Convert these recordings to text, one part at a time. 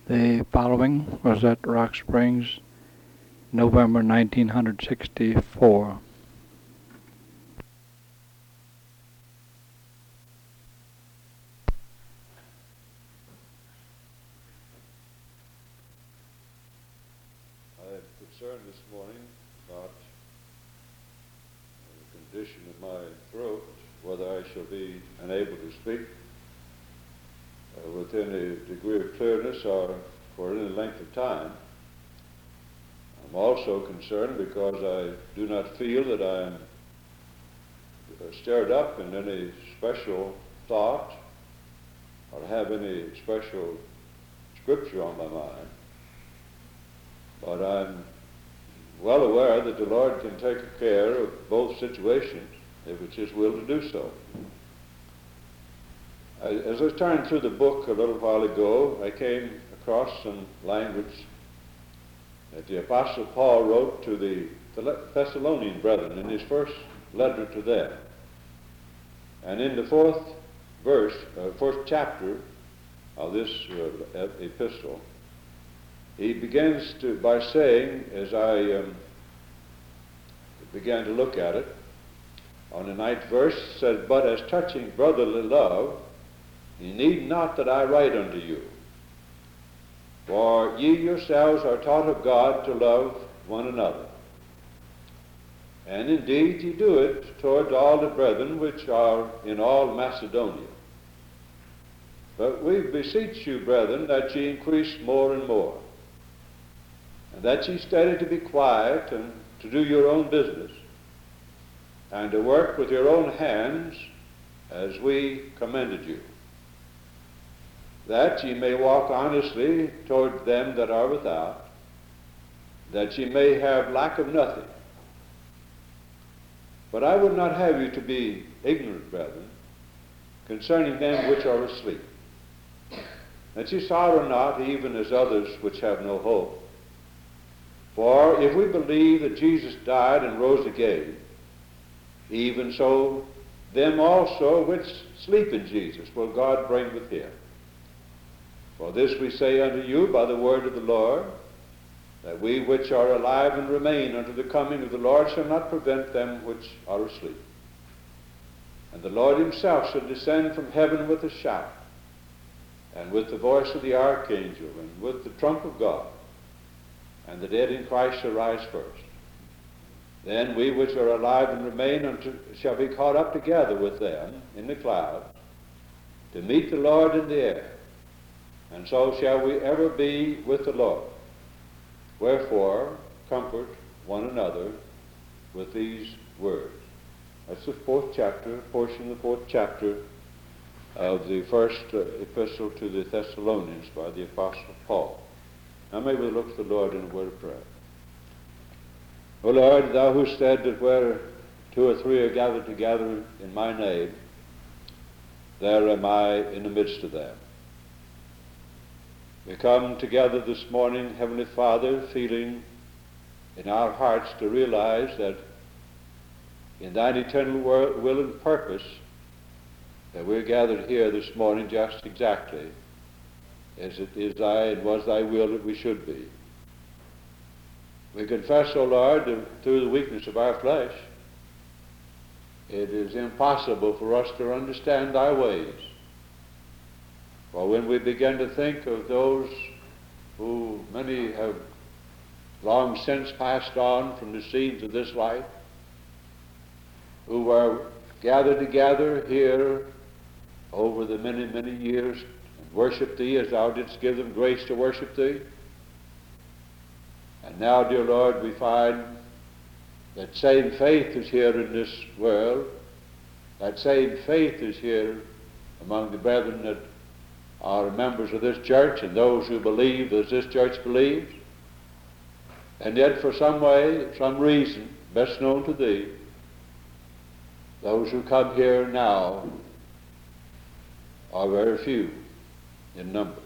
The following was at Rock Springs, November 1964. I am concerned this morning about the condition of my throat, whether I shall be unable to speak with any degree of clearness or for any length of time. I'm also concerned because I do not feel that I am stirred up in any special thought or have any special scripture on my mind. But I'm well aware that the Lord can take care of both situations if it's His will to do so. As I was turning through the book a little while ago, I came across some language that the Apostle Paul wrote to the Thessalonian brethren in his first letter to them. And in the fourth chapter of this epistle, he begins by saying, as I began to look at it, on the 9th verse, says, "But as touching brotherly love, ye need not that I write unto you. For ye yourselves are taught of God to love one another. And indeed ye do it towards all the brethren which are in all Macedonia. But we beseech you, brethren, that ye increase more and more, and that ye study to be quiet and to do your own business, and to work with your own hands as we commended you, that ye may walk honestly toward them that are without, that ye may have lack of nothing. But I would not have you to be ignorant, brethren, concerning them which are asleep, that ye sorrow not, even as others which have no hope. For if we believe that Jesus died and rose again, even so them also which sleep in Jesus will God bring with him. For this we say unto you by the word of the Lord, that we which are alive and remain unto the coming of the Lord shall not prevent them which are asleep. And the Lord himself shall descend from heaven with a shout, and with the voice of the archangel, and with the trump of God, and the dead in Christ shall rise first. Then we which are alive and remain shall be caught up together with them in the clouds, to meet the Lord in the air. And so shall we ever be with the Lord. Wherefore, comfort one another with these words." That's the fourth chapter, portion of the fourth chapter of the first epistle to the Thessalonians by the Apostle Paul. Now may we look to the Lord in a word of prayer. O Lord, thou who said that where two or three are gathered together in my name, there am I in the midst of them. We come together this morning, Heavenly Father, feeling in our hearts to realize that in thine eternal will and purpose that we're gathered here this morning just exactly as it is thy and was thy will that we should be. We confess, O Lord, that through the weakness of our flesh, it is impossible for us to understand thy ways. For when we begin to think of those who many have long since passed on from the scenes of this life, who were gathered together here over the many, many years and worshiped thee as thou didst give them grace to worship thee. And now, dear Lord, we find that same faith is here in this world. That same faith is here among the brethren that are members of this church and those who believe as this church believes. And yet for some way, some reason, best known to thee, those who come here now are very few in number.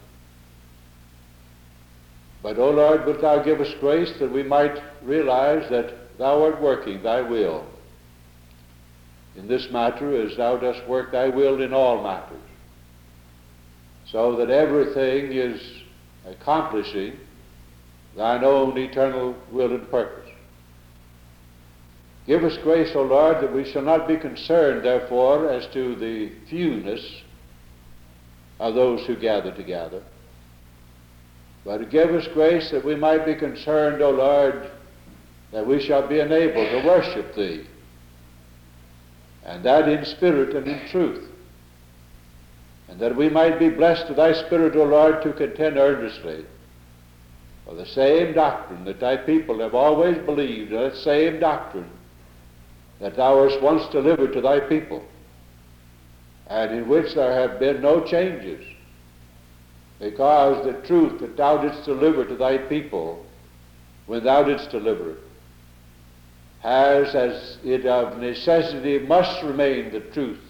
But, O Lord, wilt thou give us grace that we might realize that thou art working thy will in this matter as thou dost work thy will in all matters, so that everything is accomplishing thine own eternal will and purpose. Give us grace, O Lord, that we shall not be concerned, therefore, as to the fewness of those who gather together, but give us grace that we might be concerned, O Lord, that we shall be enabled to worship Thee, and that in spirit and in truth, and that we might be blessed with Thy Spirit, O Lord, to contend earnestly for the same doctrine that Thy people have always believed, that same doctrine that Thou hast once delivered to Thy people, and in which there have been no changes, because the truth that Thou didst deliver to Thy people when Thou didst deliver it has, as it of necessity must remain the truth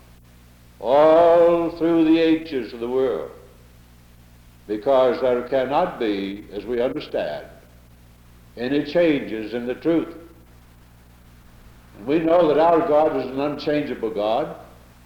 all through the ages of the world, because there cannot be, as we understand, any changes in the truth. And we know that our God is an unchangeable God,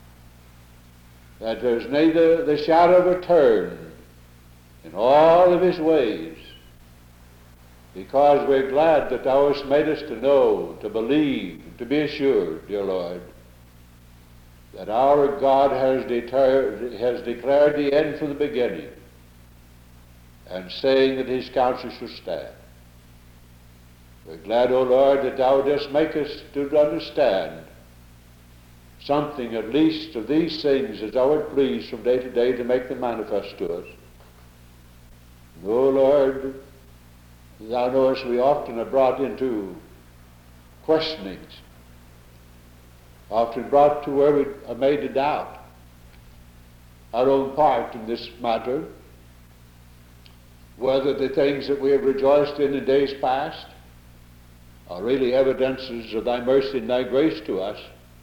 that there's neither the shadow of a turn in all of His ways, because we're glad that Thou hast made us to know, to believe, to be assured, dear Lord, that our God has declared the end from the beginning, and saying that His counsel shall stand. We're glad, O Lord, that Thou dost make us to understand something at least of these things as Thou art pleased from day to day to make them manifest to us. And, O Lord, Thou knowest we often are brought into questionings, often brought to where we are made to doubt our own part in this matter, whether the things that we have rejoiced in days past are really evidences of Thy mercy and Thy grace to us.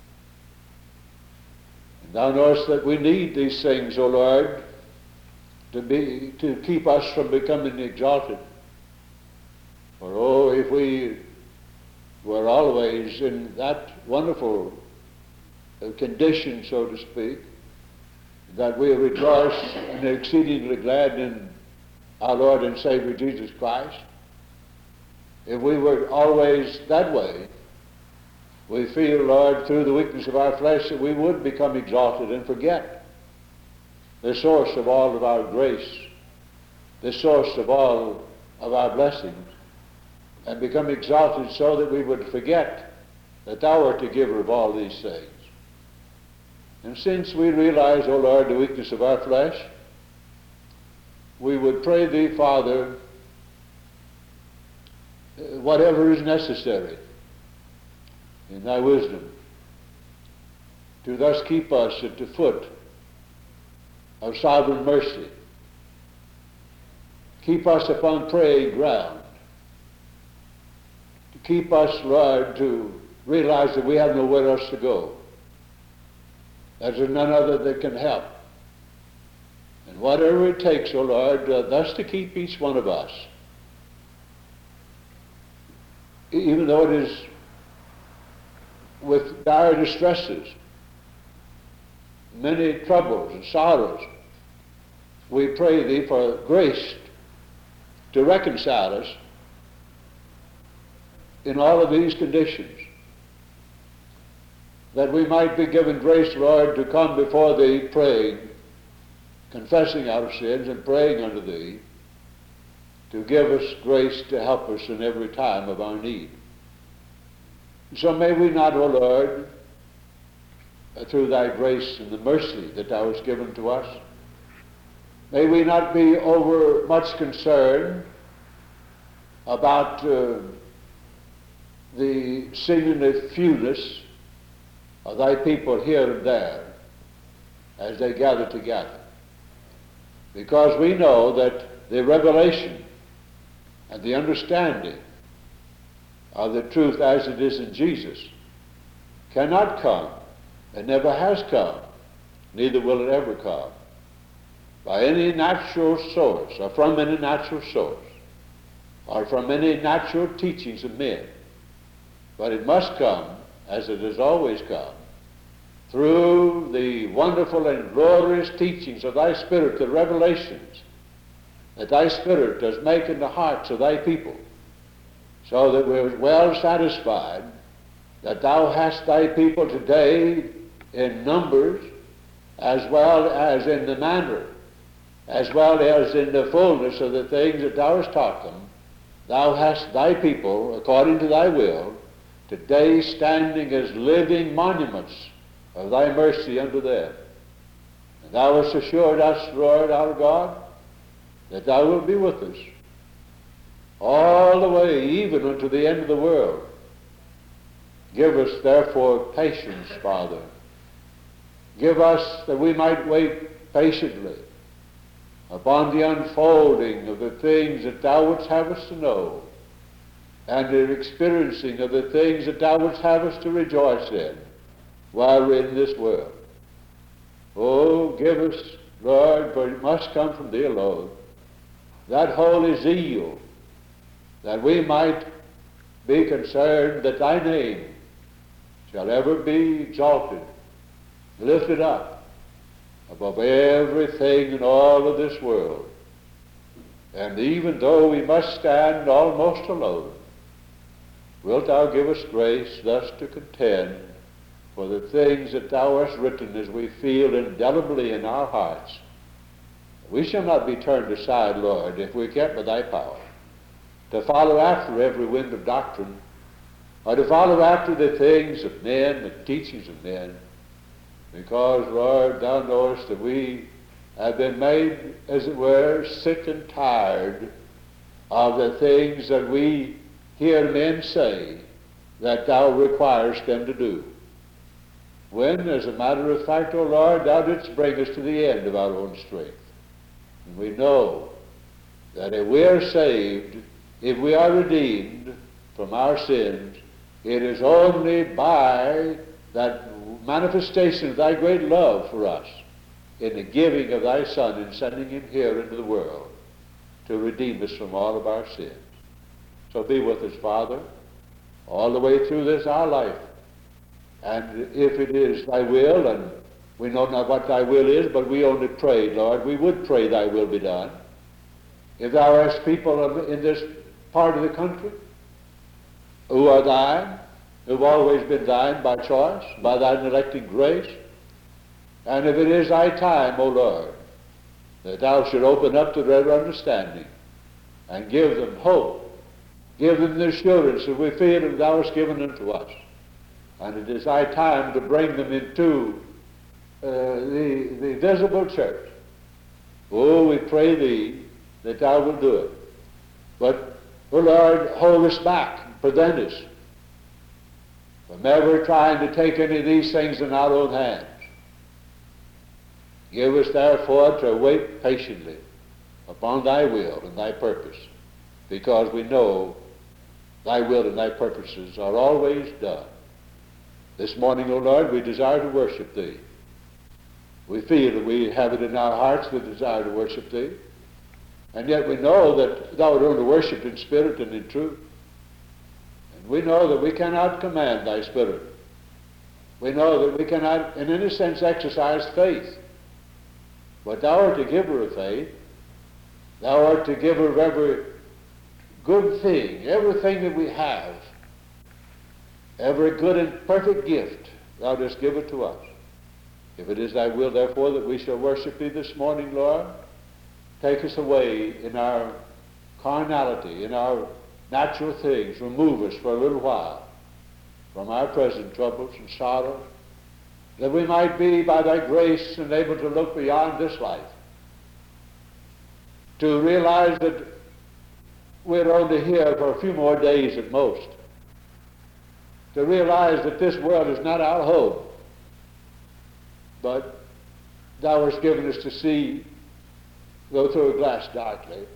And Thou knowest that we need these things, O Lord, to keep us from becoming exalted. For, oh, if we were always in that wonderful condition, so to speak, that we rejoice and are exceedingly glad in our Lord and Savior Jesus Christ, if we were always that way, we feel, Lord, through the weakness of our flesh, that we would become exalted and forget the source of all of our grace, the source of all of our blessings, and become exalted so that we would forget that Thou art the giver of all these things. And since we realize, O Lord, the weakness of our flesh, we would pray Thee, Father, whatever is necessary in Thy wisdom, to thus keep us at the foot of sovereign mercy. Keep us upon praying ground. To keep us, Lord, to realize that we have nowhere else to go. That there's none other that can help. And whatever it takes, O Lord, thus to keep each one of us, even though it is with dire distresses, many troubles and sorrows, we pray Thee for grace to reconcile us in all of these conditions, that we might be given grace, Lord, to come before Thee praying, confessing our sins and praying unto Thee, to give us grace to help us in every time of our need. So may we not, O Lord, through Thy grace and the mercy that Thou hast given to us, may we not be over much concerned about the seemingly fewness of Thy people here and there as they gather together, because we know that the revelation and the understanding of the truth as it is in Jesus cannot come, and never has come, neither will it ever come, by any natural source, or from any natural source, or from any natural teachings of men. But it must come, as it has always come, through the wonderful and glorious teachings of Thy Spirit, the revelations that thy Spirit does make in the hearts of thy people, so that we're well satisfied that thou hast thy people today in numbers, as well as in the manner, as well as in the fullness of the things that thou hast taught them. Thou hast thy people, according to thy will, today standing as living monuments of thy mercy unto them. And thou hast assured us, Lord our God, that thou wilt be with us all the way, even unto the end of the world. Give us, therefore, patience, Father. Give us that we might wait patiently upon the unfolding of the things that thou wouldst have us to know, and the experiencing of the things that thou wouldst have us to rejoice in while we're in this world. Oh, give us, Lord, for it must come from thee alone, that holy zeal, that we might be concerned that thy name shall ever be exalted, lifted up above everything in all of this world. And even though we must stand almost alone, wilt thou give us grace thus to contend for the things that thou hast written, as we feel indelibly in our hearts. We shall not be turned aside, Lord, if we're kept by thy power, to follow after every wind of doctrine, or to follow after the things of men, the teachings of men, because, Lord, thou knowest that we have been made, as it were, sick and tired of the things that we hear men say that thou requirest them to do, when, as a matter of fact, O Lord, thou didst bring us to the end of our own strength. And we know that if we are saved, if we are redeemed from our sins, it is only by that manifestation of thy great love for us in the giving of thy Son and sending him here into the world to redeem us from all of our sins. So be with us, Father, all the way through this our life. And if it is thy will, and we know not what thy will is, but we only pray, Lord, we would pray thy will be done. If thou hast people in this part of the country who are thine, who've always been thine by choice, by thine electing grace, and if it is thy time, O Lord, that thou should open up to their understanding and give them hope, give them the assurance that we feel that thou hast given unto us, and it is thy time to bring them into the visible church. Oh, we pray thee that thou wilt do it. But, O Lord, hold us back, prevent us from ever trying to take any of these things in our own hands. Give us, therefore, to wait patiently upon thy will and thy purpose, because we know thy will and thy purposes are always done. This morning, O Lord, we desire to worship thee. We feel that we have it in our hearts, the desire to worship thee. And yet we know that thou art only worshipped in spirit and in truth. And we know that we cannot command thy Spirit. We know that we cannot, in any sense, exercise faith. But thou art the giver of faith. Thou art the giver of every good thing, everything that we have, every good and perfect gift, thou dost give it to us. If it is thy will, therefore, that we shall worship thee this morning, Lord, take us away in our carnality, in our natural things. Remove us for a little while from our present troubles and sorrows, that we might be, by thy grace, enabled to look beyond this life, to realize that we're only here for a few more days at most, to realize that this world is not our home, but thou hast given us to see, though through a glass darkly,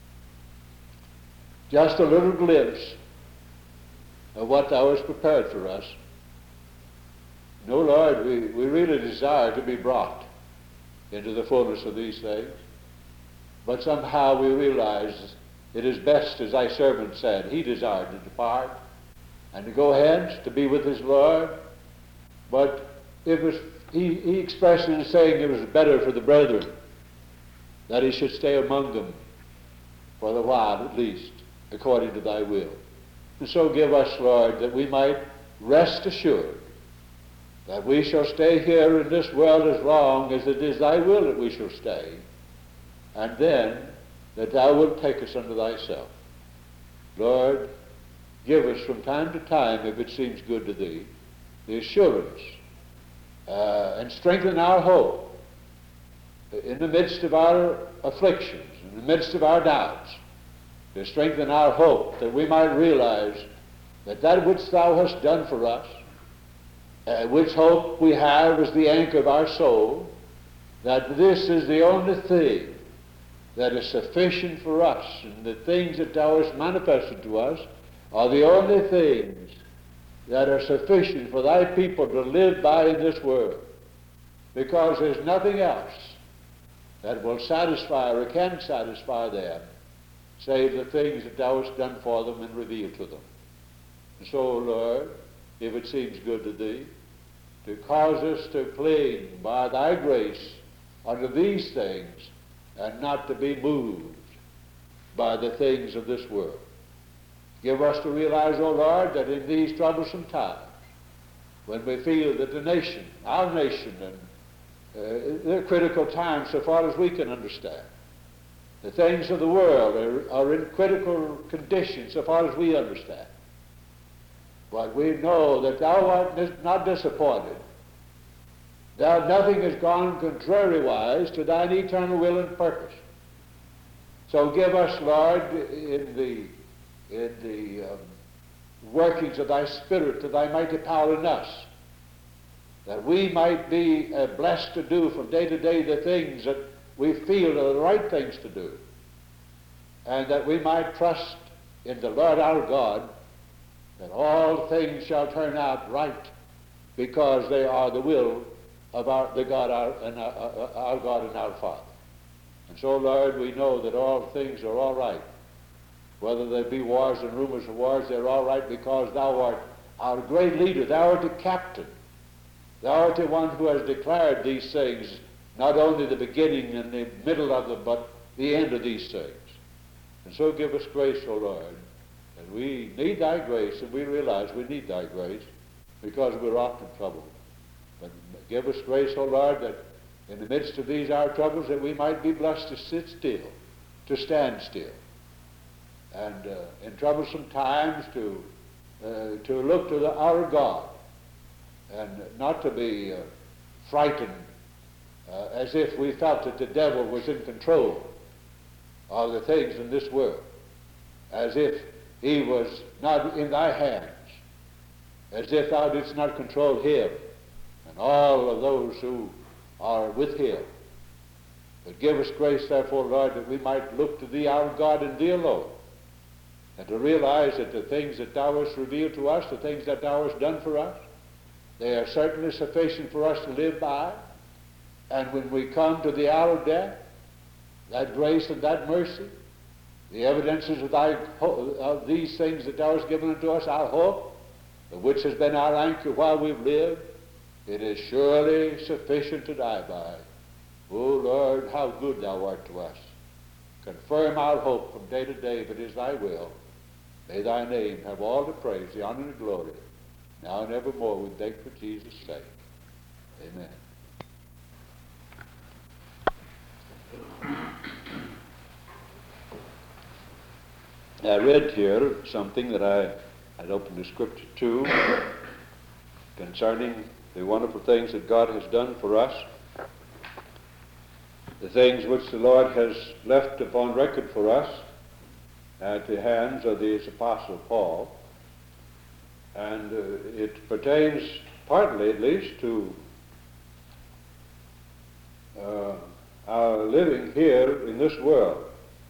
just a little glimpse of what thou hast prepared for us. No, Lord, we really desire to be brought into the fullness of these things, but somehow we realize it is best, as thy servant said, he desired to depart and to go hence to be with his Lord, but it was, he expressed in saying it was better for the brethren that he should stay among them for the while at least, according to thy will. And so give us, Lord, that we might rest assured that we shall stay here in this world as long as it is thy will that we shall stay, and then that thou wilt take us unto thyself. Lord, give us from time to time, if it seems good to thee, the assurance and strengthen our hope in the midst of our afflictions, in the midst of our doubts, to strengthen our hope that we might realize that that which thou hast done for us, which hope we have as the anchor of our soul, that this is the only thing that is sufficient for us, and the things that thou hast manifested to us are the only things that are sufficient for thy people to live by in this world, because there's nothing else that will satisfy or can satisfy them save the things that thou hast done for them and revealed to them. And so, Lord, if it seems good to thee, to cause us to cling by thy grace unto these things and not to be moved by the things of this world. Give us to realize, O Lord, that in these troublesome times, when we feel that the nation, our nation, and they're critical times so far as we can understand, the things of the world are in critical condition so far as we understand. But we know that thou art not disappointed. Nothing has gone contrariwise to thine eternal will and purpose. So give us, Lord, in the workings of thy Spirit, to thy mighty power in us, that we might be blessed to do from day to day the things that we feel are the right things to do, and that we might trust in the Lord our God, that all things shall turn out right, because they are the will of our God and our Father. And so, Lord, we know that all things are all right. Whether there be wars and rumors of wars, they're all right, because thou art our great leader. Thou art the captain. Thou art the one who has declared these things, not only the beginning and the middle of them, but the end of these things. And so give us grace, O Lord, and we need thy grace, and we realize we need thy grace because we're often troubled. But give us grace, O Lord, that in the midst of these our troubles, that we might be blessed to sit still, to stand still, and in troublesome times to look to our God, and not to be frightened as if we felt that the devil was in control of the things in this world, as if he was not in thy hands, as if thou didst not control him and all of those who are with him. But give us grace, therefore, Lord, that we might look to thee, our God, and thee alone, and to realize that the things that thou hast revealed to us, the things that thou hast done for us, they are certainly sufficient for us to live by. And when we come to the hour of death, that grace and that mercy, the evidences of these things that thou hast given unto us, our hope, which has been our anchor while we've lived, it is surely sufficient to die by. O Lord, how good thou art to us. Confirm our hope from day to day, if it is thy will. May thy name have all the praise, the honor, and the glory, now and evermore, we beg for Jesus' sake. Amen. I read here something that I had opened the scripture to concerning the wonderful things that God has done for us, the things which the Lord has left upon record for us at the hands of the Apostle Paul. And it pertains partly, at least, to our living here in this world.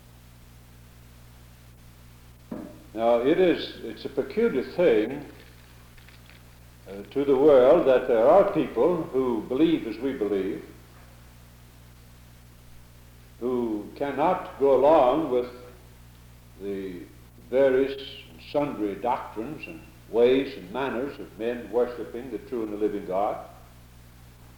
Now, it's a peculiar thing to the world that there are people who believe as we believe, who cannot go along with the various and sundry doctrines and ways and manners of men worshiping the true and the living God.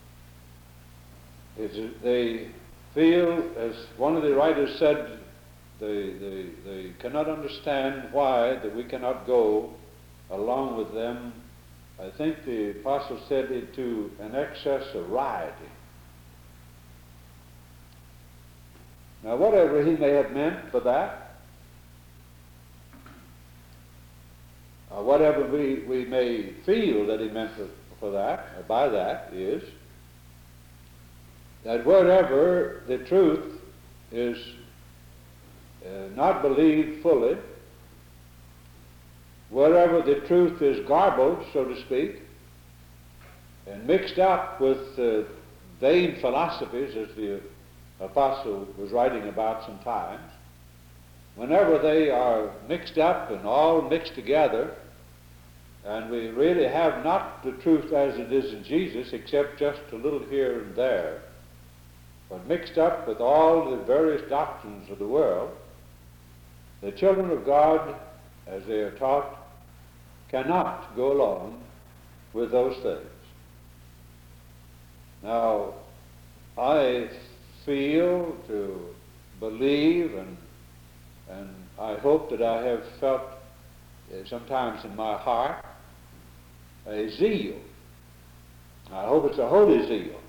They feel, as one of the writers said, they cannot understand why that we cannot go along with them. I think the apostle said into an excess of rioting. Now, whatever he may have meant for that, whatever we may feel that he meant for that, or by that, is that wherever the truth is not believed fully, wherever the truth is garbled, so to speak, and mixed up with vain philosophies, as the apostle was writing about sometimes, whenever they are mixed up and all mixed together, and we really have not the truth as it is in Jesus, except just a little here and there, but mixed up with all the various doctrines of the world, the children of God, as they are taught, cannot go along with those things. Now, I feel to believe, and I hope that I have felt sometimes in my heart a zeal. I hope it's a holy zeal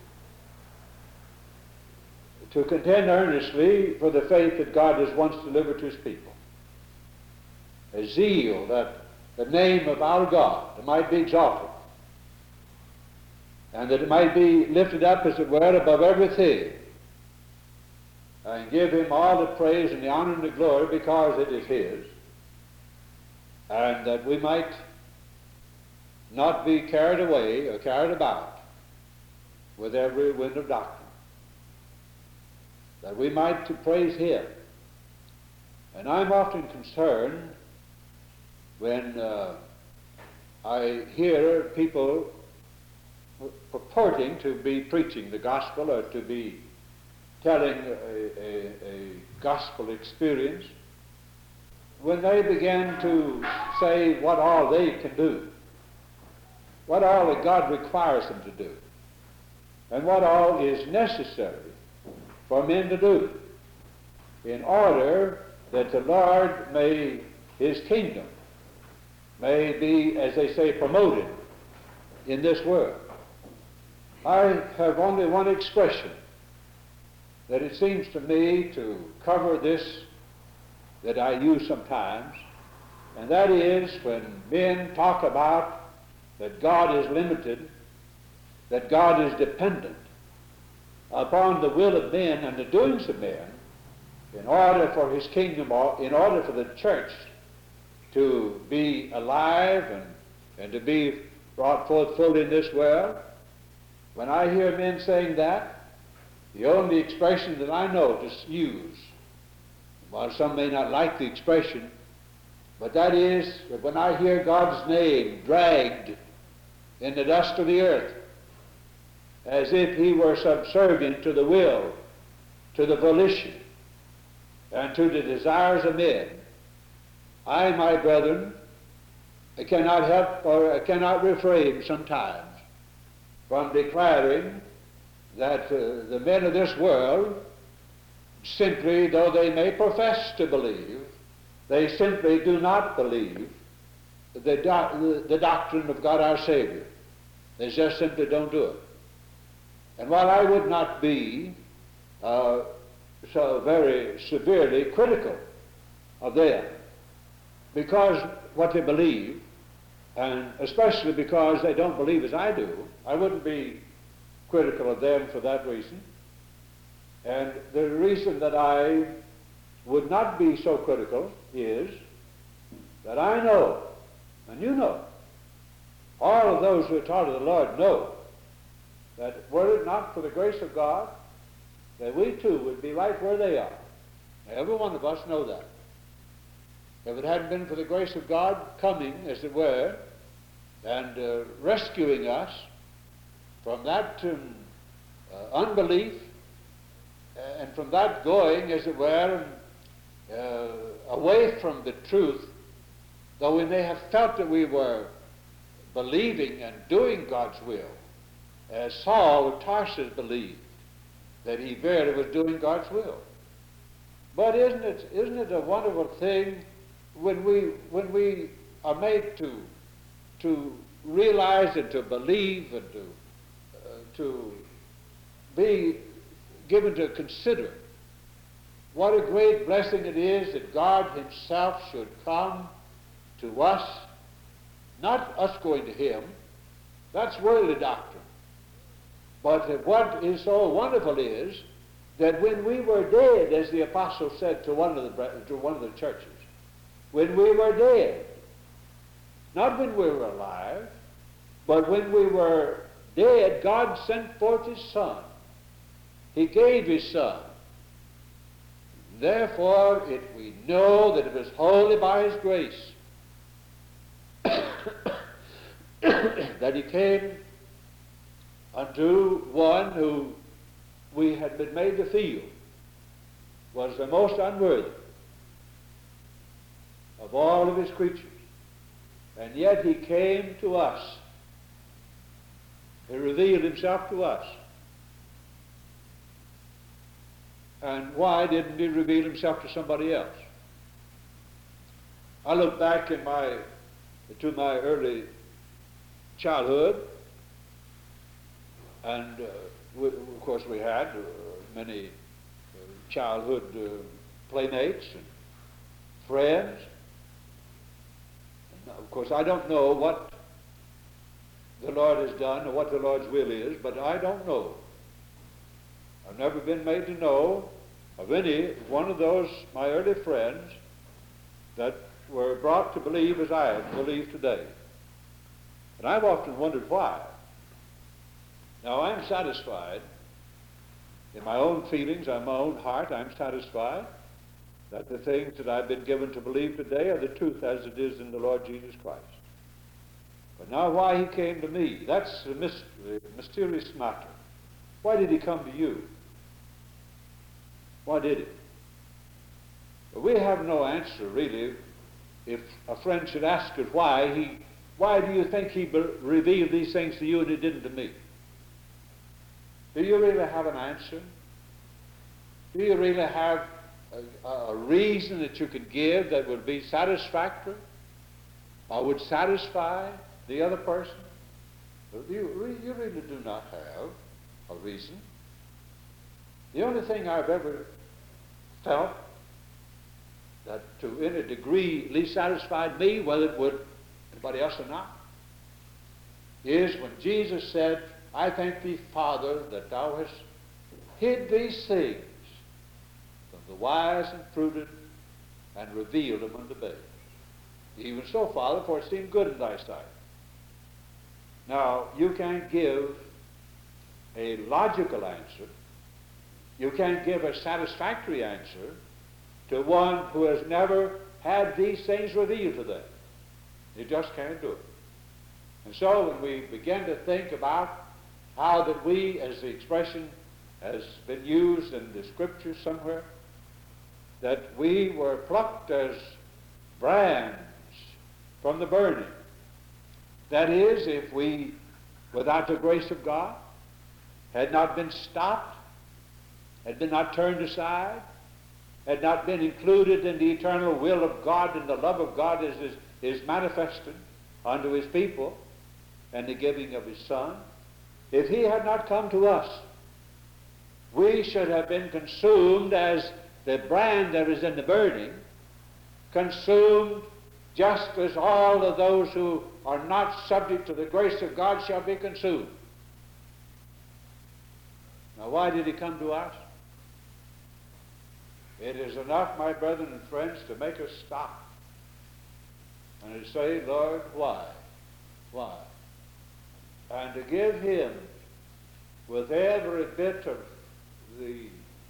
to contend earnestly for the faith that God has once delivered to his people. A zeal that the name of our God might be exalted, and that it might be lifted up, as it were, above everything, and give him all the praise and the honor and the glory because it is his, and that we might not be carried away or carried about with every wind of doctrine, that we might to praise him. And I'm often concerned when I hear people purporting to be preaching the gospel or to be telling a gospel experience, when they begin to say what all they can do, what all that God requires them to do, and what all is necessary for men to do in order that the Lord may, his kingdom may be, as they say, promoted in this world. I have only one expression that it seems to me to cover this that I use sometimes, and that is when men talk about that God is limited, that God is dependent upon the will of men and the doings of men in order for his kingdom, or in order for the church to be alive and to be brought forth fully in this world. When I hear men saying that, the only expression that I know to use, while some may not like the expression, but that is that when I hear God's name dragged in the dust of the earth, as if he were subservient to the will, to the volition, and to the desires of men, I, my brethren, I cannot help or I cannot refrain sometimes from declaring that the men of this world simply, though they may profess to believe, they simply do not believe the doctrine of God our Savior. They just simply don't do it. And while I would not be so very severely critical of them, because what they believe, and especially because they don't believe as I do, I wouldn't be critical of them for that reason. And the reason that I would not be so critical is that I know, and you know, all of those who are taught of the Lord know, that were it not for the grace of God, that we too would be right where they are. Every one of us know that. If it hadn't been for the grace of God coming, as it were, and rescuing us from that unbelief, and from that going, as it were, away from the truth, though we may have felt that we were believing and doing God's will, as Saul of Tarsus believed that he verily was doing God's will. But isn't it a wonderful thing when we are made to realize and to believe and to be given to consider what a great blessing it is that God himself should come to us, not us going to him. That's worldly doctrine. But what is so wonderful is that when we were dead, as the apostle said to one of the churches, when we were dead, not when we were alive, but when we were dead, God sent forth his Son. He gave his Son. Therefore, we know that it was wholly by his grace that he came unto one who we had been made to feel was the most unworthy of all of his creatures. And yet he came to us. He revealed himself to us. And why didn't he reveal himself to somebody else? I look back to my early childhood, and of course we had many childhood playmates and friends. And of course I don't know what the Lord has done or what the Lord's will is, but I don't know. I've never been made to know of any one of those, my early friends, that were brought to believe as I believe today. And I've often wondered why. Now, I'm satisfied in my own feelings, in my own heart, I'm satisfied that the things that I've been given to believe today are the truth as it is in the Lord Jesus Christ. But now why he came to me, that's the mysterious matter. Why did he come to you? Why did he? Well, we have no answer, really, if a friend should ask us why do you think he revealed these things to you and he didn't to me? Do you really have an answer? Do you really have a reason that you could give that would be satisfactory or would satisfy the other person? You really do not have a reason. The only thing I've ever felt that to in a degree at least satisfied me, whether it would anybody else or not, is when Jesus said, I thank thee, Father, that thou hast hid these things from the wise and prudent and revealed them unto babes. Even so, Father, for it seemed good in thy sight. Now, you can't give a logical answer. You can't give a satisfactory answer to one who has never had these things revealed to them. You just can't do it. And so when we begin to think about how that we, as the expression has been used in the scriptures somewhere, that we were plucked as brands from the burning. That is, if we, without the grace of God, had not been stopped, had been not turned aside, had not been included in the eternal will of God and the love of God as is manifested unto his people and the giving of his Son, if he had not come to us, we should have been consumed as the brand that is in the burning, consumed just as all of those who are not subject to the grace of God shall be consumed. Now, why did he come to us? It is enough, my brethren and friends, to make us stop and to say, Lord, why? Why? And to give him, with every bit of the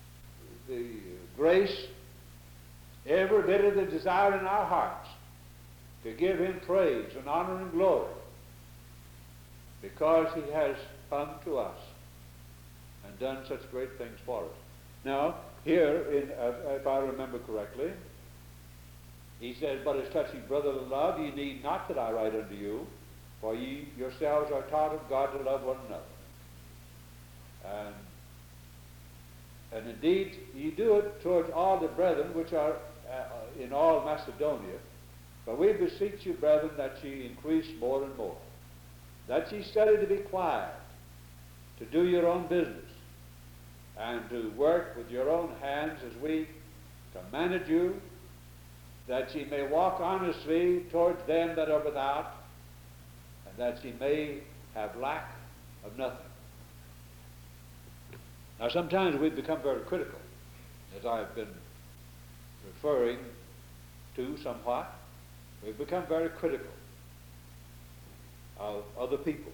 grace, every bit of the desire in our hearts, to give him praise and honor and glory, because he has come to us and done such great things for us. Now, here, if I remember correctly, he says, but as touching brotherly love, ye need not that I write unto you, for ye yourselves are taught of God to love one another. And And indeed, ye do it towards all the brethren which are in all Macedonia. But we beseech you, brethren, that ye increase more and more, that ye study to be quiet, to do your own business, and to work with your own hands as we commanded you, that ye may walk honestly towards them that are without, and that ye may have lack of nothing. Now sometimes we become very critical, as I've been referring to somewhat. We've become very critical of other people.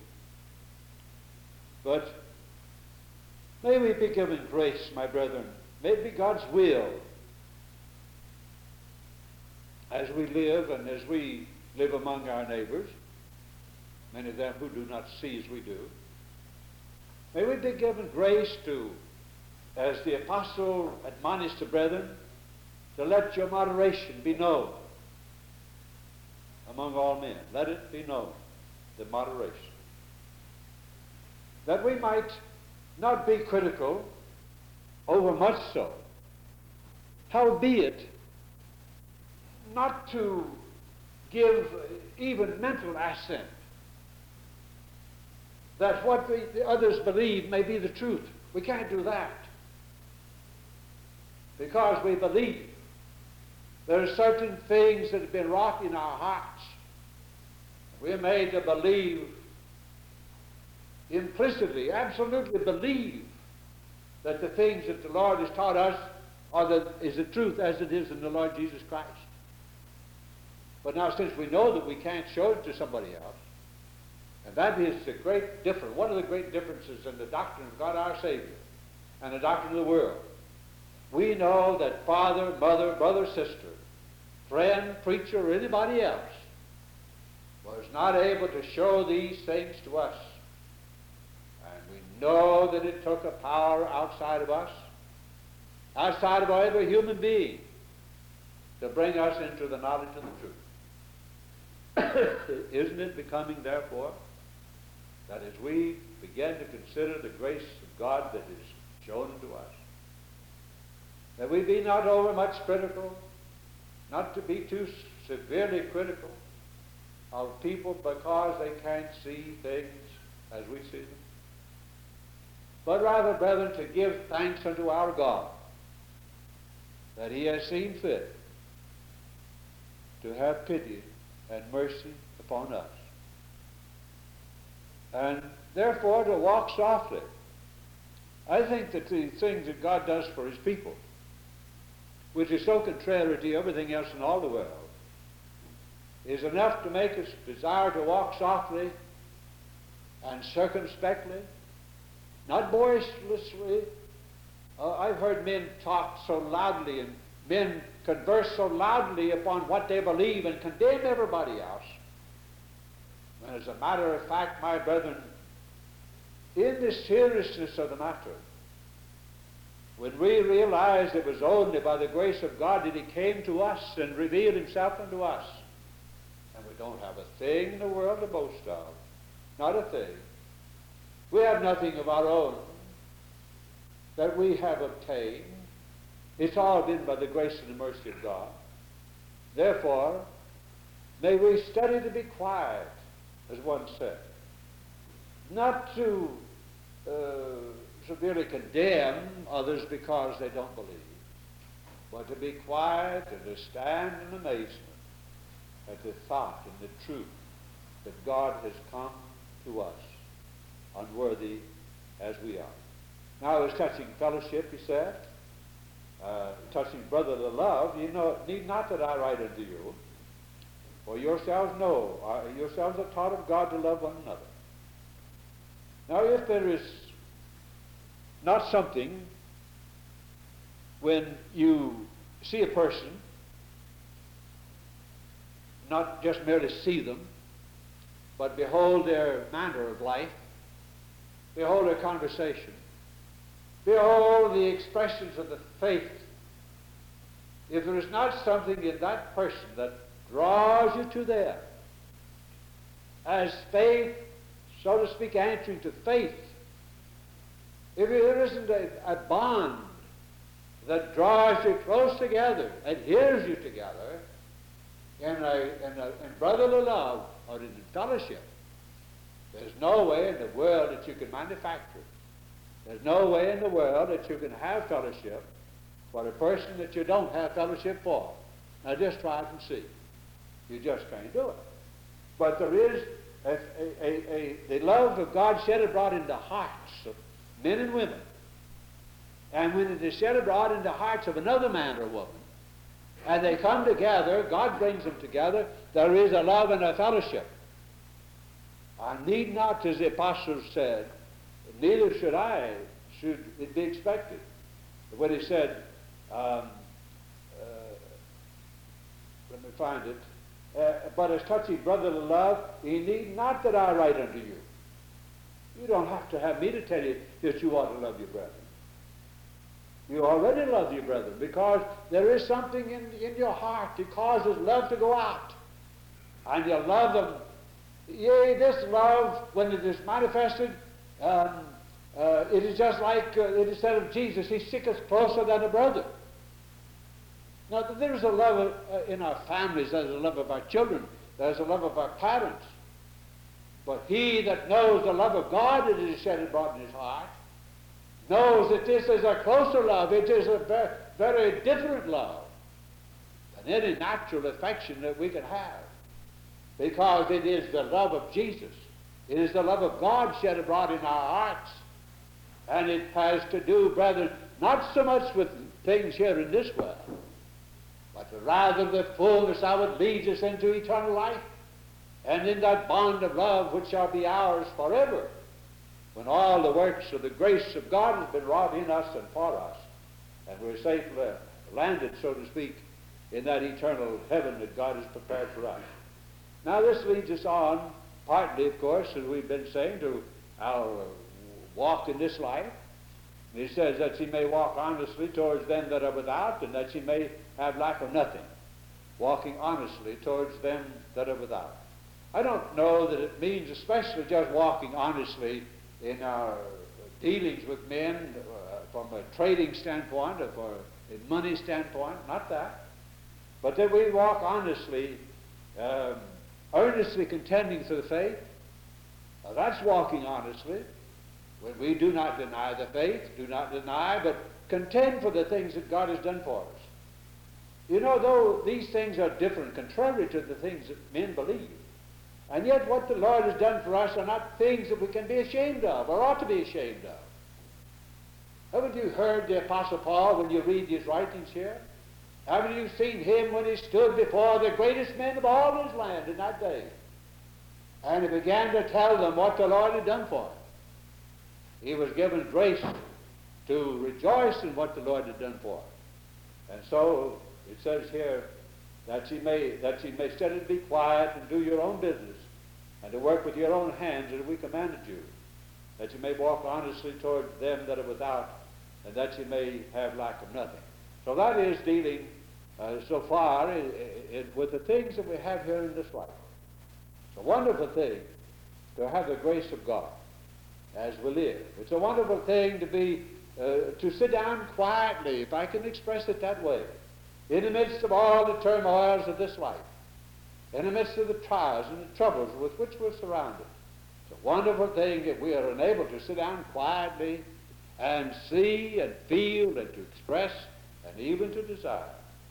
But may we be given grace, my brethren. May it be God's will as we live and as we live among our neighbors, many of them who do not see as we do. May we be given grace to, as the apostle admonished the brethren, to let your moderation be known among all men. Let it be known, the moderation. That we might not be critical, over much so, howbeit not to give even mental assent that what the others believe may be the truth. We can't do that. Because we believe there are certain things that have been wrought in our hearts. We're made to believe implicitly, absolutely believe that the things that the Lord has taught us is the truth as it is in the Lord Jesus Christ. But now, since we know that we can't show it to somebody else, and that is the great difference, one of the great differences in the doctrine of God our Savior and the doctrine of the world. We know that father, mother, brother, sister, friend, preacher, or anybody else was not able to show these things to us. And we know that it took a power outside of us, outside of every human being, to bring us into the knowledge of the truth. Isn't it becoming, therefore, that as we begin to consider the grace of God that is shown to us, that we be not over much critical, not to be too severely critical of people because they can't see things as we see them, but rather, brethren, to give thanks unto our God that he has seen fit to have pity and mercy upon us, and therefore to walk softly. I think that the things that God does for his people, which is so contrary to everything else in all the world, is enough to make us desire to walk softly and circumspectly, not boisterously. I've heard men talk so loudly and men converse so loudly upon what they believe and condemn everybody else. And as a matter of fact, my brethren, in the seriousness of the matter, when we realized it was only by the grace of God that he came to us and revealed himself unto us, and we don't have a thing in the world to boast of, not a thing. We have nothing of our own that we have obtained. It's all been by the grace and the mercy of God. Therefore, may we study to be quiet, as one said, not to severely condemn others because they don't believe, but to be quiet and to stand in amazement at the thought and the truth that God has come to us, unworthy as we are. Now, as touching fellowship, he said, touching brotherly love, you know, need not that I write unto you, for yourselves know, yourselves are taught of God to love one another. Now, if there is not something, when you see a person, not just merely see them, but behold their manner of life, behold their conversation, behold the expressions of the faith. If there is not something in that person that draws you to them, as faith, so to speak, answering to faith, if there isn't a bond that draws you close together, adheres you together in brotherly love or in fellowship. There's no way in the world that you can manufacture. There's no way in the world that you can have fellowship for a person that you don't have fellowship for. Now just try it and see. You just can't do it. But there is the love of God shed abroad in the hearts of men and women. And when it is shed abroad in the hearts of another man or woman, and they come together, God brings them together, there is a love and a fellowship. I need not, as the apostles said, neither should it be expected. When he said, let me find it, but as touching brotherly love, ye need not that I write unto you. You don't have to have me to tell you that you ought to love your brethren. You already love your brethren because there is something in your heart that causes love to go out. And you love them. Yea, this love, when it is manifested, it is just like it is said of Jesus, he sticketh closer than a brother. Now, there's a love in our families, there's a love of our children, there's a love of our parents. But he that knows the love of God that is shed abroad in his heart, knows that this is a closer love. It is a very different love than any natural affection that we can have. Because it is the love of Jesus. It is the love of God shed abroad in our hearts. And it has to do, brethren, not so much with things here in this world, but rather the fullness of it leads us into eternal life, and in that bond of love which shall be ours forever, when all the works of the grace of God has been wrought in us and for us, and we're safely landed, so to speak, in that eternal heaven that God has prepared for us. Now this leads us on, partly, of course, as we've been saying, to our walk in this life. He says that ye may walk honestly towards them that are without, and that ye may have lack of nothing. Walking honestly towards them that are without. I don't know that it means especially just walking honestly in our dealings with men from a trading standpoint or from a money standpoint, not that. But that we walk honestly, earnestly contending for the faith. Now that's walking honestly. When we do not deny the faith, do not deny, but contend for the things that God has done for us. You know, though these things are different, contrary to the things that men believe, and yet what the Lord has done for us are not things that we can be ashamed of or ought to be ashamed of. Haven't you heard the Apostle Paul when you read his writings here? Haven't you seen him when he stood before the greatest men of all his land in that day? And he began to tell them what the Lord had done for him. He was given grace to rejoice in what the Lord had done for him. And so it says here that ye may steadily be quiet and do your own business, and to work with your own hands as we commanded you, that ye may walk honestly toward them that are without, and that ye may have lack of nothing. So that is dealing so far with the things that we have here in this life. It's a wonderful thing to have the grace of God as we live. It's a wonderful thing to be to sit down quietly, if I can express it that way, in the midst of all the turmoils of this life, in the midst of the trials and the troubles with which we're surrounded. It's a wonderful thing that we are enabled to sit down quietly and see and feel and to express and even to desire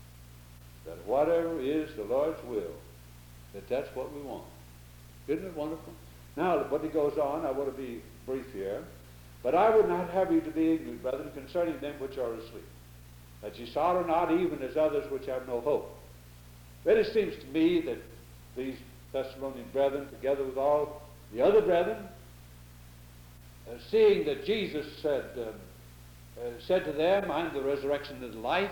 that whatever is the Lord's will, that's what we want. Isn't it wonderful? Now, when he goes on, I want to be brief here, but I would not have you to be ignorant, brethren, concerning them which are asleep, that ye sorrow not even as others which have no hope. Then it seems to me that these Thessalonian brethren, together with all the other brethren, seeing that Jesus said to them, I am the resurrection and the life,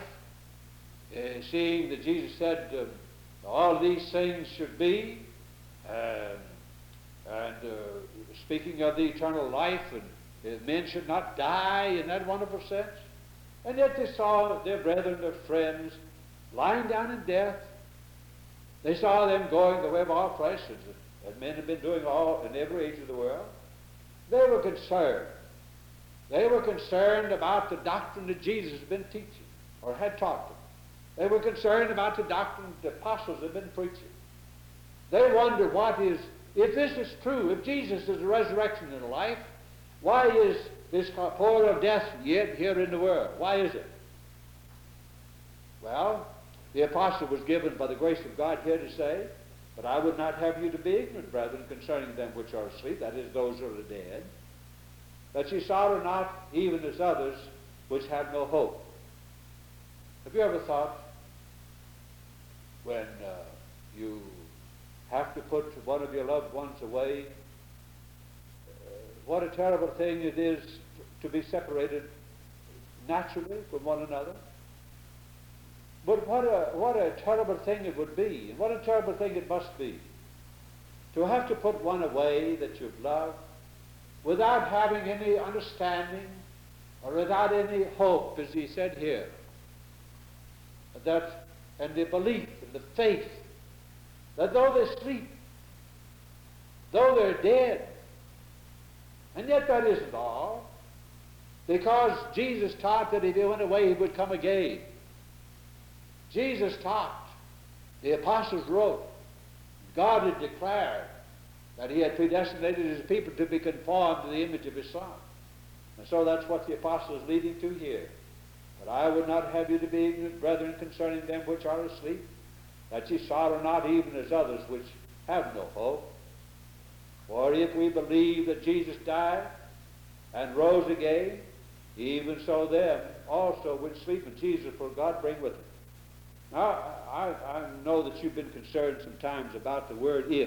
seeing that Jesus said all these things should be, and speaking of the eternal life, and men should not die in that wonderful sense. And yet they saw their brethren, their friends, lying down in death. They saw them going the way of all flesh, as men have been doing all in every age of the world. They were concerned. They were concerned about the doctrine that Jesus had been teaching. or had taught them. They were concerned about the doctrine the apostles had been preaching. They wondered if this is true, if Jesus is the resurrection and the life, why is this power of death yet here in the world? Why is it? Well, the apostle was given by the grace of God here to say, but I would not have you to be ignorant, brethren, concerning them which are asleep, that is, those who are dead, that ye sorrow not, even as others which have no hope. Have you ever thought, when you have to put one of your loved ones away, what a terrible thing it is to be separated naturally from one another? But what a terrible thing it would be, and what a terrible thing it must be, to have to put one away that you've loved without having any understanding or without any hope, as he said here, and the belief and the faith that though they sleep, though they're dead, and yet that isn't all, because Jesus taught that if he went away, he would come again. Jesus taught, the apostles wrote, God had declared that he had predestinated his people to be conformed to the image of his Son. And so that's what the apostle is leading to here. But I would not have you to be ignorant, brethren, concerning them which are asleep, that ye sorrow not even as others which have no hope. For if we believe that Jesus died and rose again, even so them also which sleep in Jesus will God bring with him. Now, I know that you've been concerned sometimes about the word if.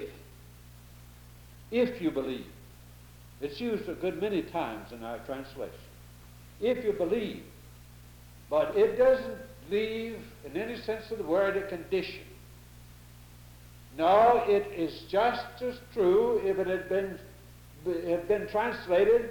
If you believe. It's used a good many times in our translation. If you believe. But it doesn't leave, in any sense of the word, a condition. No, it is just as true if it had been translated,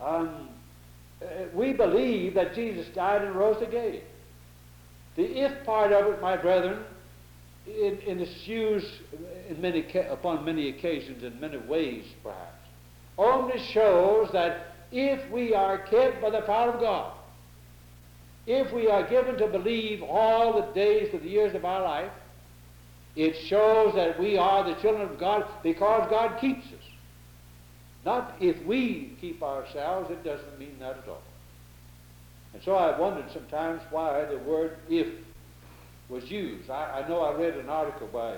we believe that Jesus died and rose again. The if part of it, my brethren, is used upon many occasions, in many ways perhaps, only shows that if we are kept by the power of God, if we are given to believe all the days of the years of our life, it shows that we are the children of God because God keeps us. Not if we keep ourselves, it doesn't mean that at all. And so I've wondered sometimes why the word if was used. I know I read an article by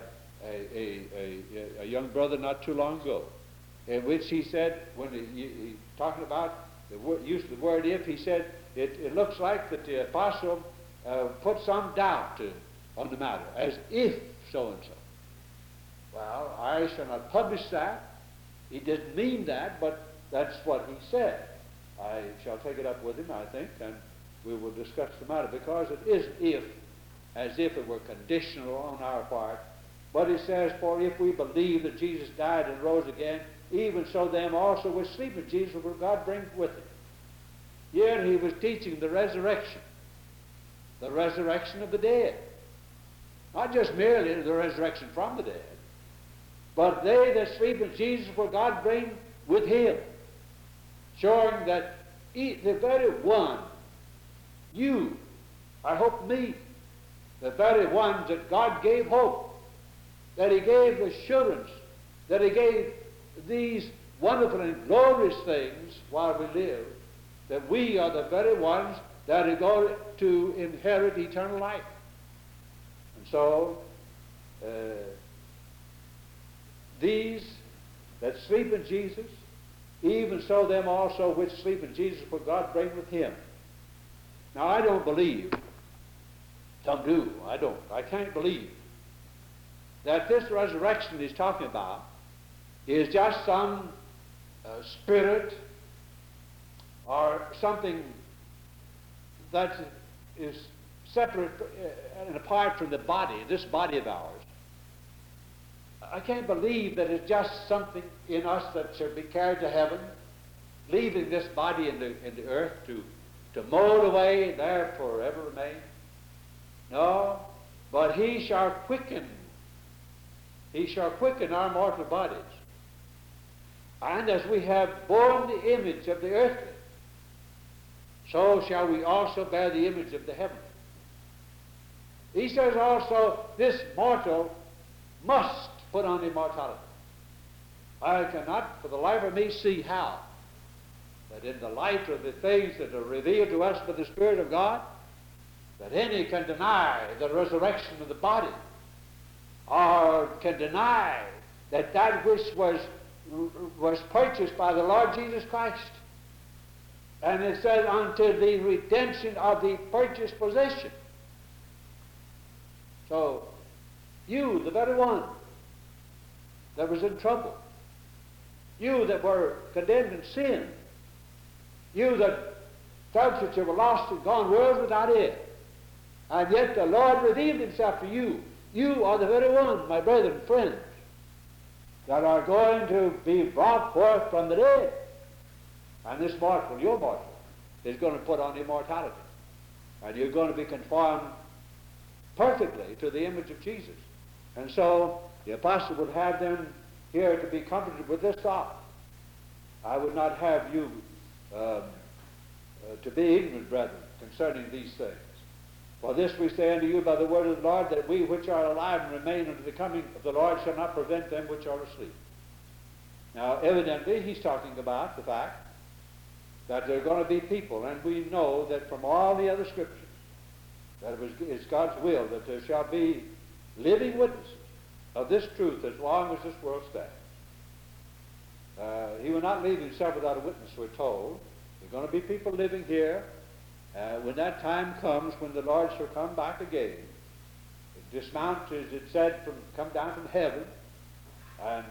a young brother not too long ago, in which he said, when he talking about the use of the word if, he said, it looks like that the apostle put some doubt on the matter, as if so-and-so. Well, I shall not publish that. He didn't mean that, but that's what he said. I shall take it up with him, I think, and we will discuss the matter, because it is if, as if it were conditional on our part. But it says, for if we believe that Jesus died and rose again, even so them also which sleep in Jesus will God bring with him. Here he was teaching the resurrection of the dead. Not just merely the resurrection from the dead, but they that sleep in Jesus will God bring with him. Showing that the very one, you, I hope me, the very ones that God gave hope, that he gave assurance, that he gave these wonderful and glorious things while we live, that we are the very ones that are going to inherit eternal life. And so, these that sleep in Jesus, even so them also which sleep in Jesus will God bring with him. Now I don't believe, some do, I don't, I can't believe that this resurrection he's talking about is just some spirit or something that is separate and apart from the body, this body of ours. I can't believe that it's just something in us that shall be carried to heaven, leaving this body in the earth to mold away there forever remain. No, but he shall quicken our mortal bodies. And as we have borne the image of the earthly, so shall we also bear the image of the heavenly. He says also, this mortal must put on immortality. I cannot for the life of me see how that in the light of the things that are revealed to us by the Spirit of God, that any can deny the resurrection of the body, or can deny that that which was purchased by the Lord Jesus Christ. And it says, unto the redemption of the purchased possession. So, you, the very one that was in trouble, you that were condemned in sin, you that felt that you were lost and gone world without end, and yet the Lord revealed himself to you. You are the very one, my brethren and friends, that are going to be brought forth from the dead. And this mortal, your mortal, is going to put on immortality. And you're going to be conformed perfectly to the image of Jesus. And so the apostle would have them here to be comforted with this thought. I would not have you to be ignorant, brethren, concerning these things. For this we say unto you by the word of the Lord, that we which are alive and remain unto the coming of the Lord shall not prevent them which are asleep. Now, evidently, he's talking about the fact that there are going to be people, and we know that from all the other scriptures, that it's God's will that there shall be living witnesses of this truth as long as this world stands. He will not leave himself without a witness, we're told. There are going to be people living here. When that time comes, when the Lord shall come back again, dismount, as it said, come down from heaven, and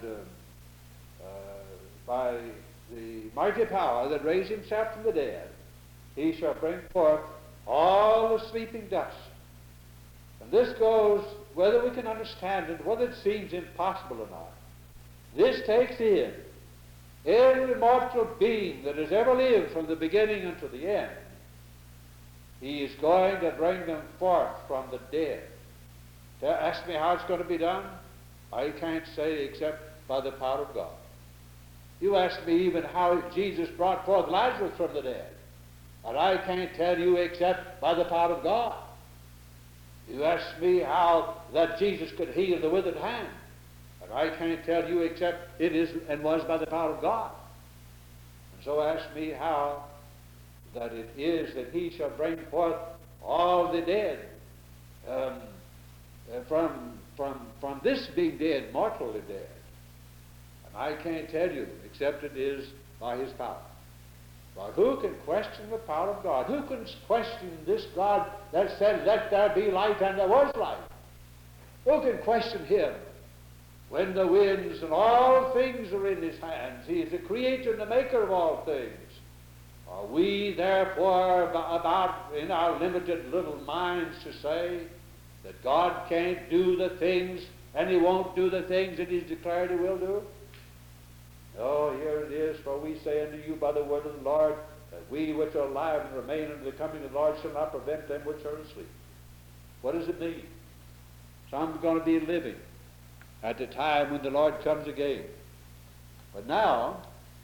by the mighty power that raised himself from the dead, he shall bring forth all the sleeping dust. And this goes, whether we can understand it, whether it seems impossible or not, this takes in every mortal being that has ever lived from the beginning unto the end. He is going to bring them forth from the dead. Ask me how it's going to be done. I can't say except by the power of God. You ask me even how Jesus brought forth Lazarus from the dead, and I can't tell you except by the power of God. You ask me how that Jesus could heal the withered hand, and I can't tell you except it is and was by the power of God. And so ask me how that it is that he shall bring forth all the dead from this being dead, mortally dead. And I can't tell you except it is by his power. But who can question the power of God? Who can question this God that said, let there be light, and there was light? Who can question him when the winds and all things are in his hands? He is the creator and the maker of all things. Are we therefore about in our limited little minds to say that God can't do the things and he won't do the things that he's declared he will do? No, here it is, for we say unto you by the word of the Lord, that we which are alive and remain unto the coming of the Lord shall not prevent them which are asleep. What does it mean? Some are going to be living at the time when the Lord comes again. But now,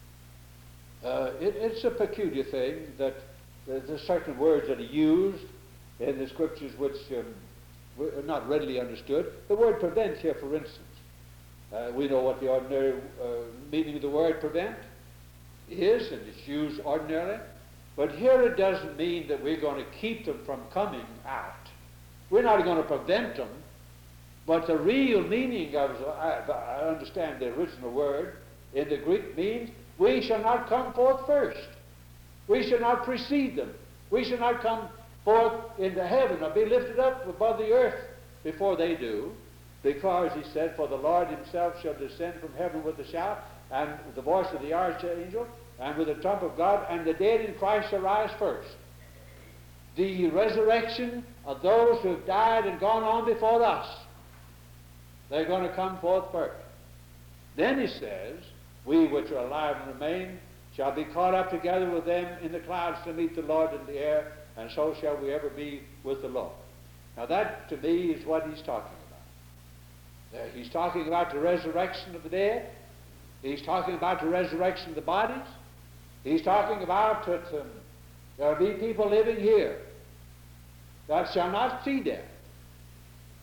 it's a peculiar thing that there's certain words that are used in the scriptures which are not readily understood. The word prevent here, for instance. We know what the ordinary meaning of the word prevent is, and it's used ordinarily. But here it doesn't mean that we're going to keep them from coming out. We're not going to prevent them, but the real meaning of, I understand the original word in the Greek means, we shall not come forth first. We shall not precede them. We shall not come forth into heaven or be lifted up above the earth before they do. Because, he said, for the Lord himself shall descend from heaven with a shout, and with the voice of the archangel, and with the trump of God, and the dead in Christ shall rise first. The resurrection of those who have died and gone on before us, they're going to come forth first. Then he says, we which are alive and remain shall be caught up together with them in the clouds to meet the Lord in the air, and so shall we ever be with the Lord. Now that, to me, is what he's talking about. He's talking about the resurrection of the dead. He's talking about the resurrection of the bodies. He's talking about that there will be people living here that shall not see death.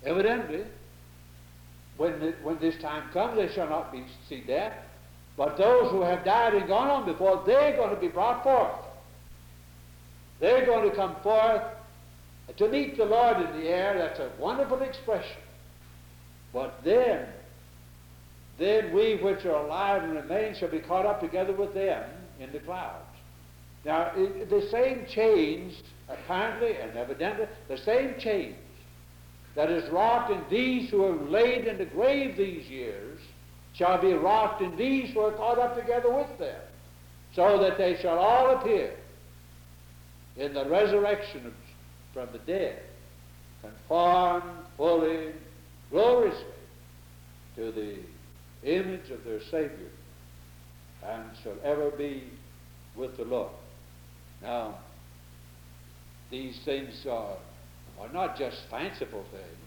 Evidently, when this time comes, they shall not see death. But those who have died and gone on before, they're going to be brought forth. They're going to come forth to meet the Lord in the air. That's a wonderful expression. But then we which are alive and remain shall be caught up together with them in the clouds. Now, the same change, apparently and evidently, the same change that is wrought in these who are laid in the grave these years shall be wrought in these who are caught up together with them, so that they shall all appear in the resurrection from the dead, conformed fully, gloriously to the image of their Savior, and shall ever be with the Lord. Now, these things are not just fanciful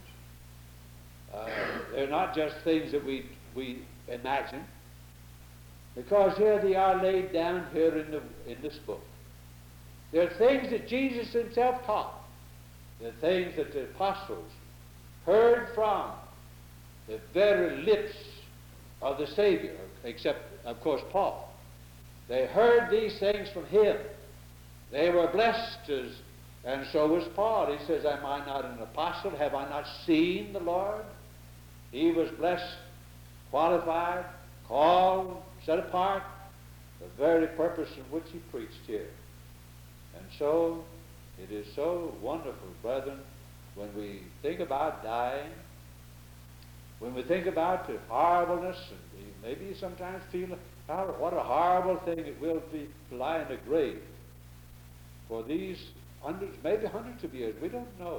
things. They're not just things that we imagine, because here they are laid down here in this book. They're things that Jesus himself taught. They're things that the apostles heard from the very lips of the Savior, except, of course, Paul. They heard these things from him. They were blessed, and so was Paul. He says, am I not an apostle? Have I not seen the Lord? He was blessed, qualified, called, set apart, the very purpose in which he preached here. And so, it is so wonderful, brethren, when we think about dying, when we think about the horribleness, and we maybe sometimes feel, what a horrible thing it will be to lie in a grave for these hundreds, maybe hundreds of years. We don't know.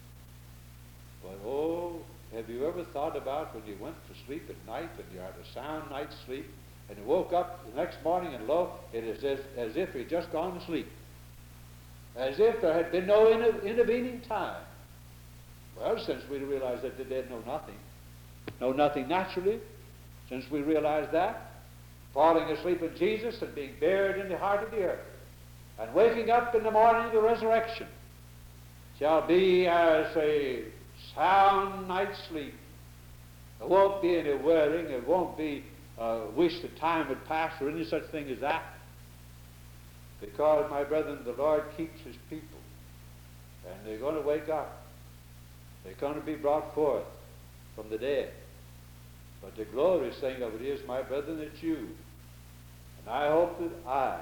But oh, have you ever thought about when you went to sleep at night and you had a sound night's sleep, and you woke up the next morning and lo, it is as if you'd just gone to sleep, as if there had been no intervening time. Well, since we realize that the dead know nothing naturally, since we realize that, falling asleep in Jesus and being buried in the heart of the earth, and waking up in the morning of the resurrection shall be as a sound night's sleep. There won't be any worrying, there won't be wish that time would pass or any such thing as that. Because, my brethren, the Lord keeps his people, and they're going to wake up. They're going to be brought forth from the dead. But the glorious thing of it is, my brethren, that you, and I hope that I,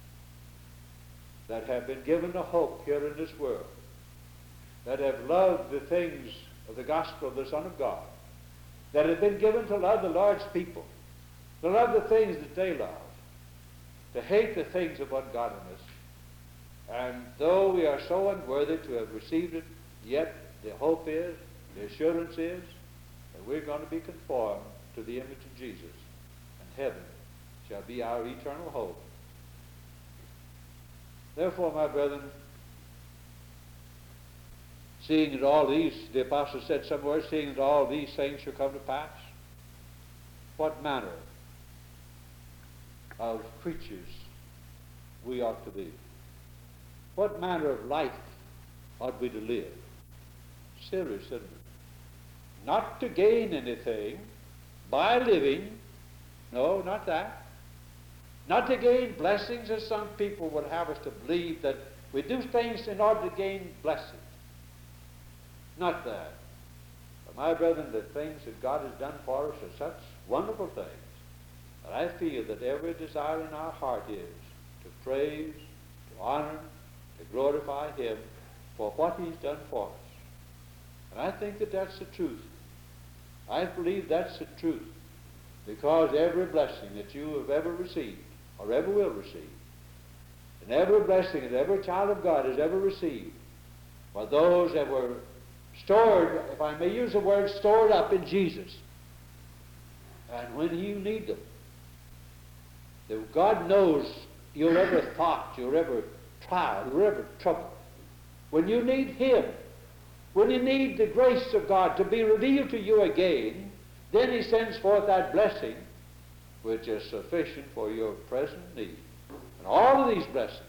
that have been given a hope here in this world, that have loved the things of the gospel of the Son of God, that have been given to love the Lord's people, to love the things that they love, to hate the things of ungodliness. And though we are so unworthy to have received it, yet the hope is, the assurance is, that we're going to be conformed to the image of Jesus, and heaven shall be our eternal hope. Therefore, my brethren, seeing that all these, the apostle said somewhere, seeing that all these things shall come to pass, what manner of creatures we ought to be? What manner of life ought we to live? Serious, isn't it? Not to gain anything by living, no, not that. Not to gain blessings, as some people would have us to believe that we do things in order to gain blessings. Not that. But my brethren, the things that God has done for us are such wonderful things that I feel that every desire in our heart is to praise, to honor, to glorify him for what he's done for us. And I think that that's the truth. I believe that's the truth, because every blessing that you have ever received or ever will receive, and every blessing that every child of God has ever received, are those that were stored, if I may use the word, stored up in Jesus. And when you need them, that God knows your every thought, your every trial, your every trouble. When you need him, when you need the grace of God to be revealed to you again, then he sends forth that blessing which is sufficient for your present need. And all of these blessings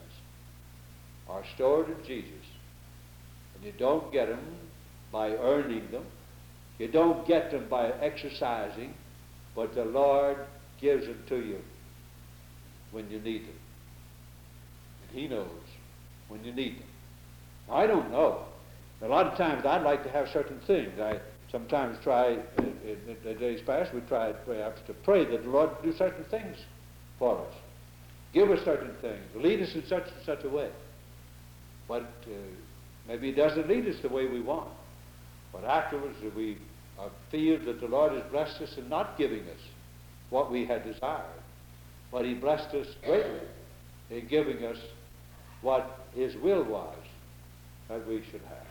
are stored in Jesus. And you don't get them by earning them. You don't get them by exercising, but the Lord gives them to you when you need them. And He knows when you need them. Now, I don't know. A lot of times I'd like to have certain things. I sometimes try, in the days past, we tried perhaps to pray that the Lord would do certain things for us. Give us certain things. Lead us in such and such a way. But maybe He doesn't lead us the way we want. But afterwards we feel that the Lord has blessed us in not giving us what we had desired. But He blessed us greatly in giving us what His will was that we should have.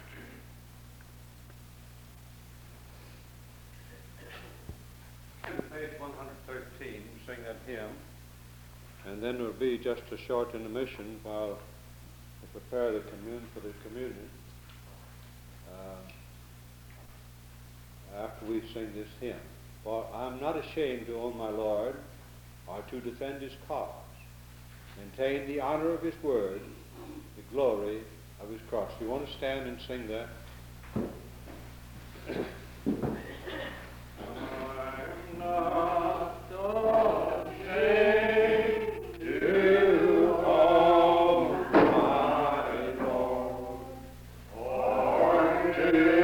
Page 113, sing that hymn. And then there will be just a short intermission while we prepare the for the communion. After we sing this hymn. For I am not ashamed to own my Lord, or to defend His cause, maintain the honor of His word, the glory of His cross. You want to stand and sing that? I'm not ashamed to own my Lord, or to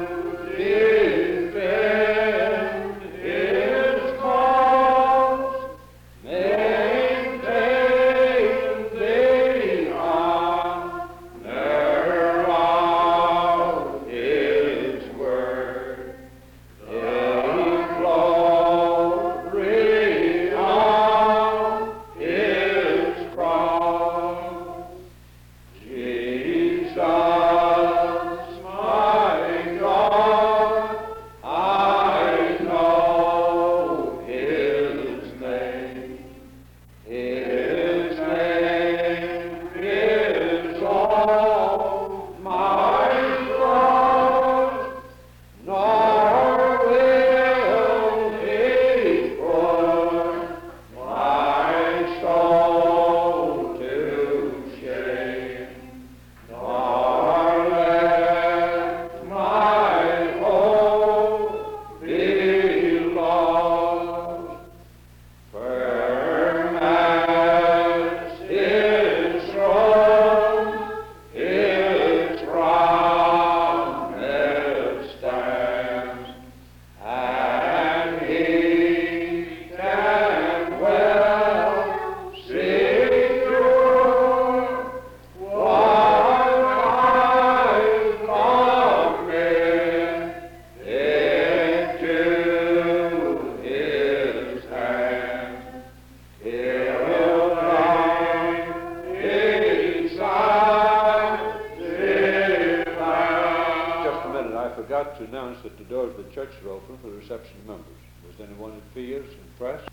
To announce that the doors of the church are open for the reception of members. Was there anyone that fears impressed?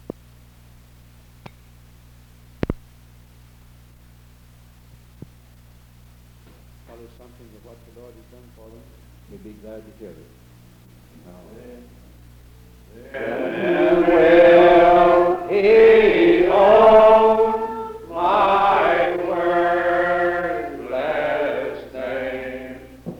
Tell us something of what the Lord has done for them. We'll be glad to hear it. Then will He own my word, blessed name.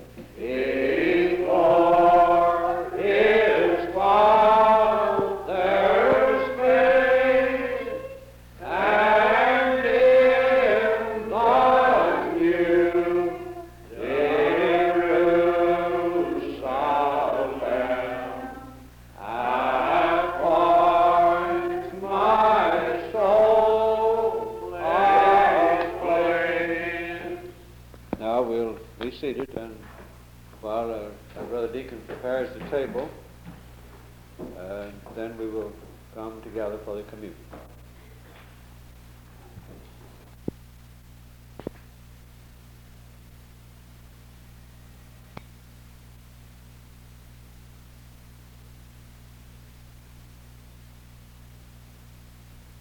Seated, and while our brother deacon prepares the table, then we will come together for the communion.